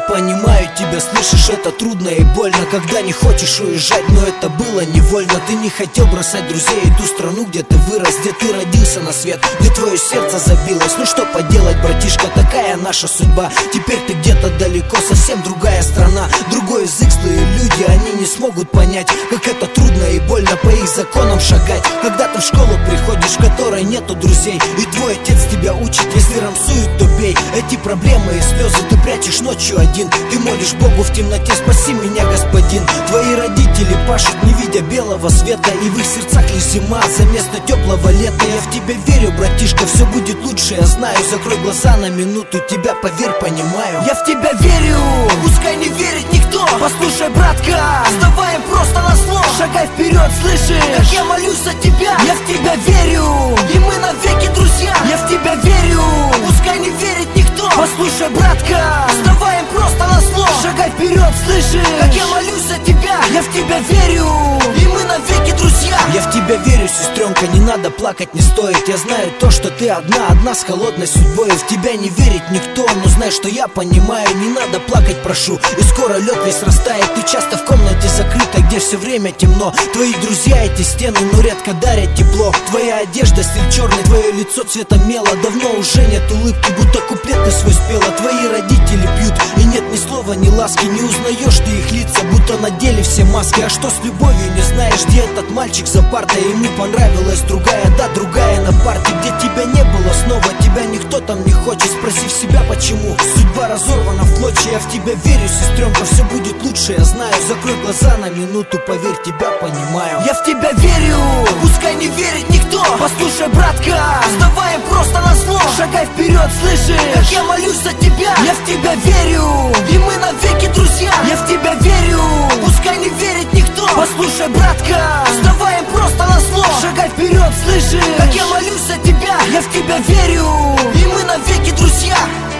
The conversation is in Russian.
понимаю тебя, слышишь, это трудно и больно, когда не хочешь уезжать, но это было невольно. Ты не хотел бросать друзей и ту страну, где ты вырос, где ты родился на свет, где твое сердце забилось. Ну что поделать, братишка, такая наша судьба. Теперь ты где-то далеко, совсем другая страна, другой язык, злые люди, они не смогут понять, как это трудно и больно по их законам шагать. Когда ты в школу приходишь, в которой нету друзей, и твой отец тебя учит, если рамсуют, то бей. Эти проблемы и слезы ты прячешь ночью один. Ты молишь Богу в темноте: спаси меня, Господин. Твои родители пашут, не видя белого света, и в их сердцах лишь зима за место теплого лета. Я в тебя верю, братишка, все будет лучше, я знаю. Закрой глаза на минуту, тебя, поверь, понимаю. Я в тебя верю, пускай не верит никто. Послушай, братка, вставай просто на слов, шагай вперед, слышишь, как я молюсь за тебя. Я в тебя верю, и мы навеки друзья. Я в тебя верю, пускай не верит никто. Послушай, братка, вставай просто на слов, шагай вперед, слышишь, как я молюсь за тебя. Я в тебя верю, и мы навеки друзья. Я в тебя верю, сестренка, не надо плакать, не стоит. Я знаю то, что ты одна с холодной судьбой. В тебя не верит никто, но знай, что я понимаю. Не надо плакать, прошу, и скоро лед весь растает. Ты часто в комнате закрытой, где все время темно. Твои друзья эти стены, но редко дарят тепло. Твоя одежда стиль черный, твое лицо цвета мела. Давно уже нет улыбки, будто куплет ты свой спела. Твои родители пьют, и нет ни слова, ни ласки. Не узнаешь ты их лица, будто надели все маски. А что с любовью, не знаешь, где этот мальчик за партой? Ему понравилась другая, да, другая на парте, где тебя не было снова, тебя никто там не хочет. Спроси в себя, почему судьба разорвана в клочья. Я в тебя верю, сестренка, все будет лучше, я знаю. Закрой глаза на минуту, поверь, тебя понимаю. Я в тебя верю, пускай не верит никто. Послушай, братка, вставай просто на слов, шагай вперед, слышишь, как я молюсь за тебя. Я в тебя верю, и мы навеки друзья. Я в тебя верю, пускай не верит никто. Послушай, братка, вставай просто на слов, шагай вперед, слышишь, как я молюсь за тебя. Я в тебя верю, и мы навеки друзья.